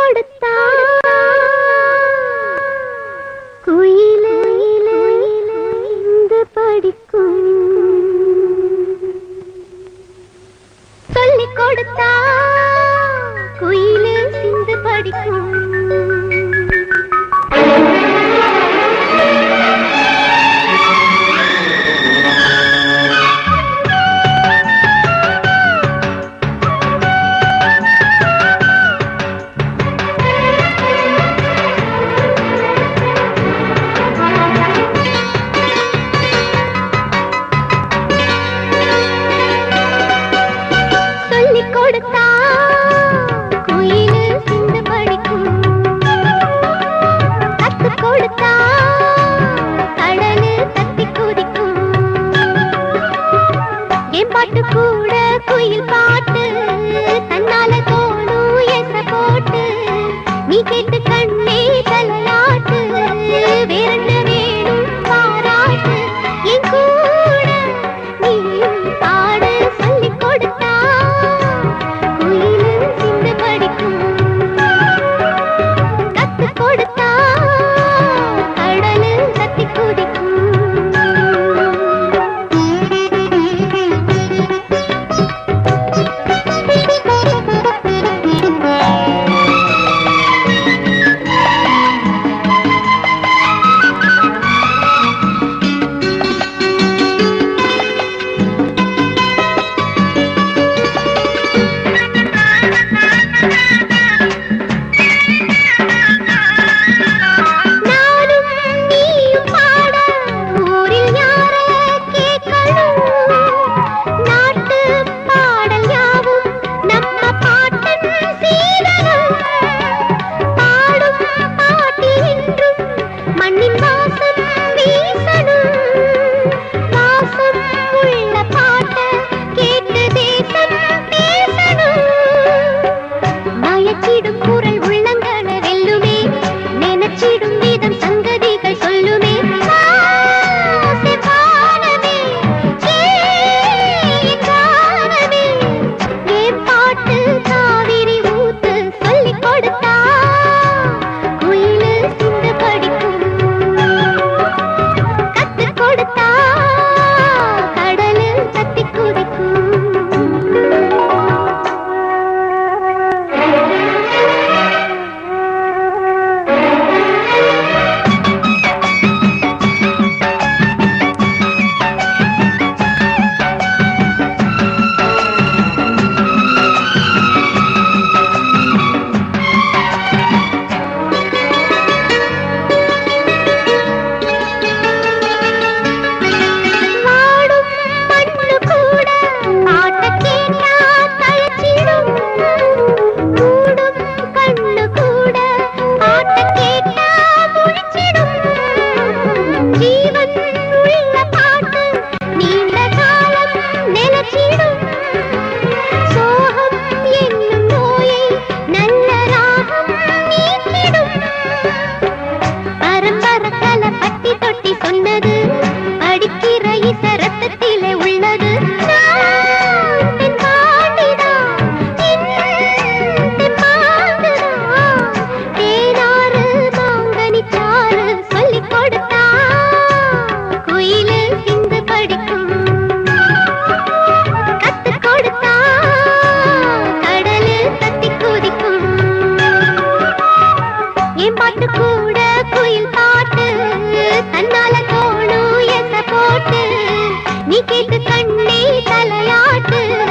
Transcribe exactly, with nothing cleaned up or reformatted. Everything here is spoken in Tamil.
கொடுத்தா குயிலே இந்த படிக்கும் சொல்லிக் கொடுத்தா குயிலே சிந்து படிக்கும் பாட்டு கூட குயில் பாட்டு தன்னால தோணும் எச போட்டு நீ கேட்டு கண்ணே தலையாட்டு வேறென்ன வேணும் பாராட்டு என் கூட நீயும் பாடு சொல்லிக் கொடுத்தா குயிலு சிந்து படிக்கும் கத்து கொடுத்தா கடலு சத்தி குதிக்கும் பாட்டு கூட குயில் பாட்டு தன்னால தோணும் எச போட்டு நீ கேட்டு கண்ணே தலையாட்டு